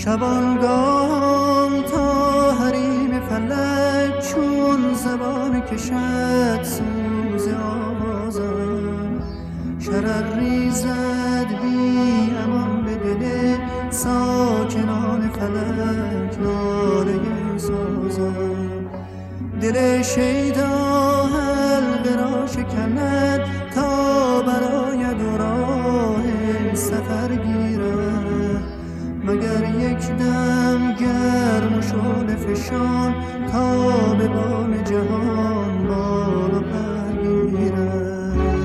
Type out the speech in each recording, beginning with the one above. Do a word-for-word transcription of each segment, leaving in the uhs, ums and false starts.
شبانگاه تا حریم فلک چون زبان کشد سوز آوازم، شرر ریزد بی امان به دل ساکنان فلک ناله سازم. دل شیدا حلقه را شکند تا براید و راه سفر گیرد، مگر یک دم گرم و شعله فشان تا به بام جهان بالا پر گیرد.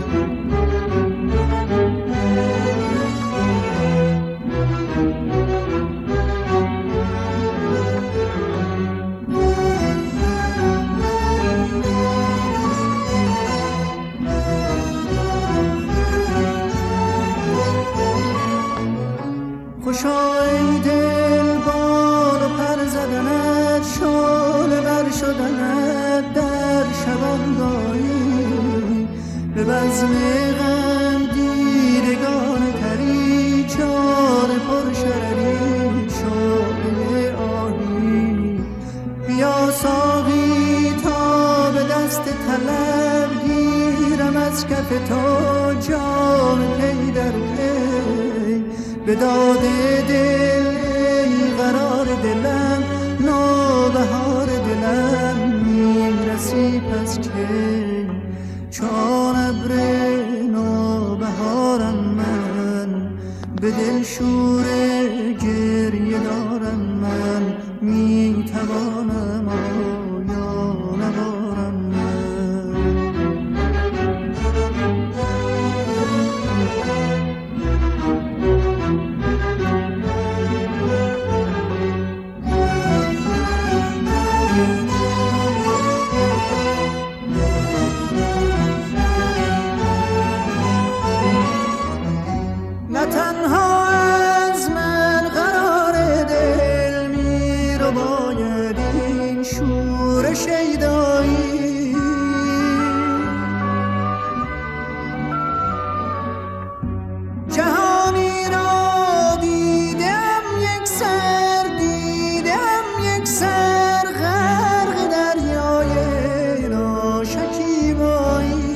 خوشا ای دل بال و پر زدنت، شعله ور شدنت در شبانگاهی، به بزم غم دیدگان تری چار پر شرری شعله آهی. بیا ساقی تا به دست طلب گیرم از کف تو جام پی در پی، به داد دل ای قرار دلم نوبهار دلم میرسی پس کی، چون ابر نوبهارم من به دل شور گریه دارم من، میتوانم آیا نبارم من. نه تنها از من قرار دل می رو باید این شور شیدایی، جهانی را دیدم یک سر دیدم یک سر غرق دریای ناشکیبایی.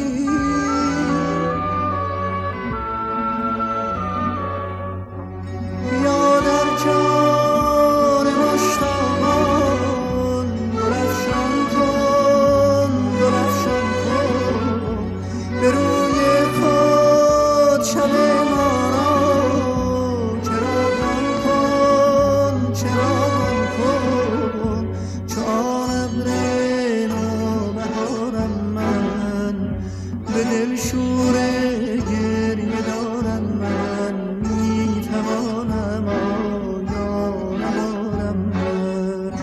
بیا در جان مشتاقان درفشان کن درفشان کن، به روی خود شب ما را چراغان کن چراغان کن، چون ابر نوبهارم من به دل شور گریه دارم من، میتوانم آیا نبارم من.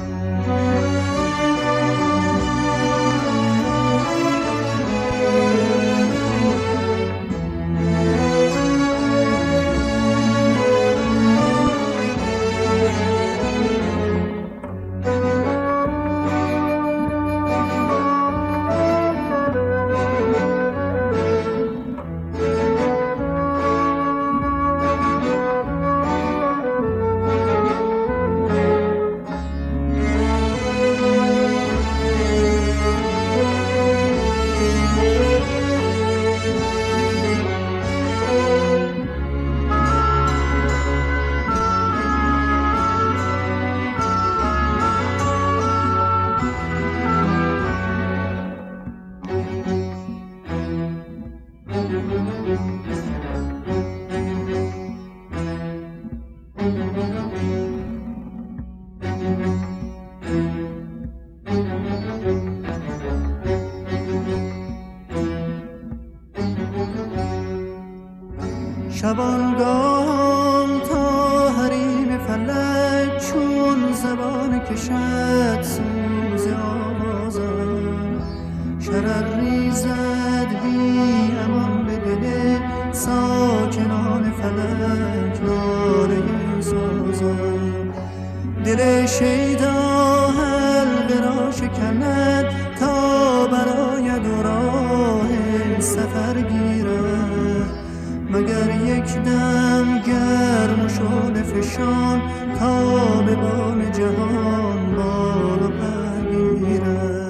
شبانگاه تا حریم فلک چون زبان کشد سوز آوازم، شرر ریزد بی امان به دل ساکنان فلک ناله سازم. دل شیدا حلقه را شکند تا براید و راه سفر گیرد، مگر یک دم گرم و شعله فشان تا به بام جهان بال و پر گیرد.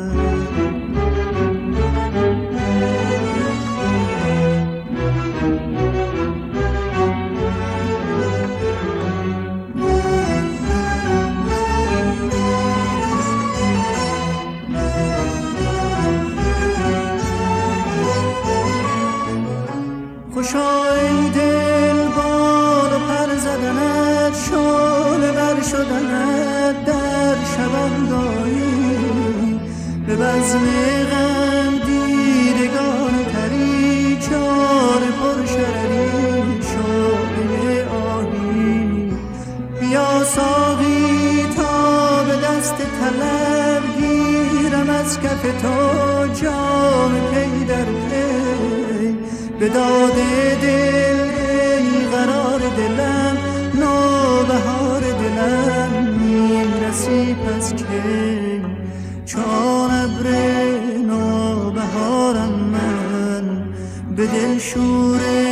خوشا ای دل بال و پر زدنت، شعله ور شدنت در شبندایی، به بزم غم دیدگان تری چار پر شرری شعله آهی. بیا ساقی تا به دست طلب گیرم از کف تو جام پی در پی، به داد دل ای قرار دلم نوبهار دلم میرسی پس کی، چون ابر نوبهارم من به دل شور